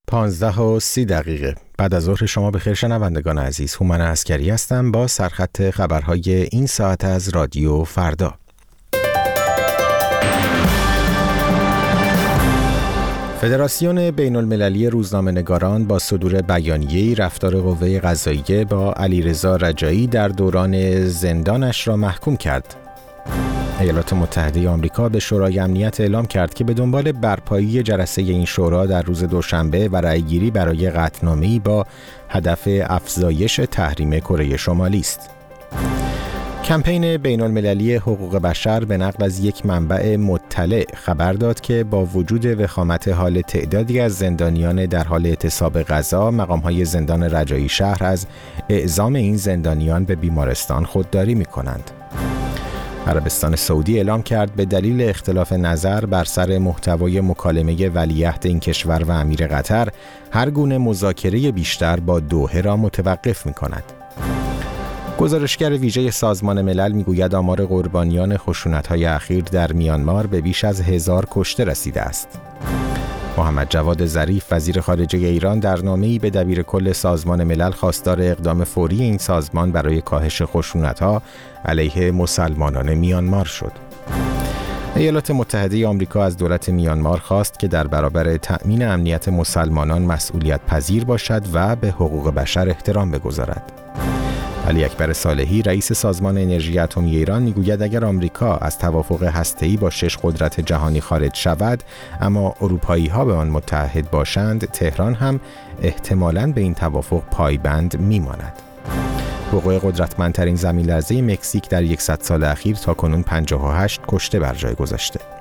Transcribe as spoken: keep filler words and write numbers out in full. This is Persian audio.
پانزده و سی دقیقه بعد از ظهر شما بخیر شنوندگان عزیز. هومن عسکری هستم با سرخط خبرهای این ساعت از رادیو فردا. فدراسیون بین المللی روزنامه‌نگاران با صدور بیانیه‌ای رفتار قوه قضاییه با علیرضا رجایی در دوران زندانش را محکوم کرد. ایالات متحده آمریکا به شورای امنیت اعلام کرد که به دنبال برپایی جلسه این شورا در روز دوشنبه و رأیگیری برای قطعنامه‌ای با هدف افزایش تحریم کره شمالی است. کمپین بین المللی حقوق بشر به نقل از یک منبع مطلع خبر داد که با وجود وخامت حال تعدادی از زندانیان در حال اعتصاب غذا، مقام‌های زندان رجایی شهر از اعزام این زندانیان به بیمارستان خودداری می‌کنند. عربستان سعودی اعلام کرد به دلیل اختلاف نظر بر سر محتوای مکالمه ولیعهد این کشور و امیر قطر، هر گونه مذاکره بیشتر با دوحه را متوقف می‌کند. گزارشگر ویژه سازمان ملل میگوید آمار قربانیان خشونت‌های اخیر در میانمار به بیش از هزار کشته رسیده است. محمد جواد ظریف وزیر خارجه ایران در نامه‌ای به دبیر کل سازمان ملل خواستار اقدام فوری این سازمان برای کاهش خشونت‌ها علیه مسلمانان میانمار شد. ایالات متحده آمریکا از دولت میانمار خواست که در برابر تأمین امنیت مسلمانان مسئولیت پذیر باشد و به حقوق بشر احترام بگذارد. علی اکبر صالحی رئیس سازمان انرژی اتمی ایران میگوید اگر آمریکا از توافق هسته‌ای با شش قدرت جهانی خارج شود اما اروپایی‌ها به آن متحد باشند، تهران هم احتمالاً به این توافق پایبند میماند. وقوع قدرتمندترین زمین‌لرزه مکزیک در صد سال اخیر تاکنون پنجاه و هشت کشته بر جای گذاشته.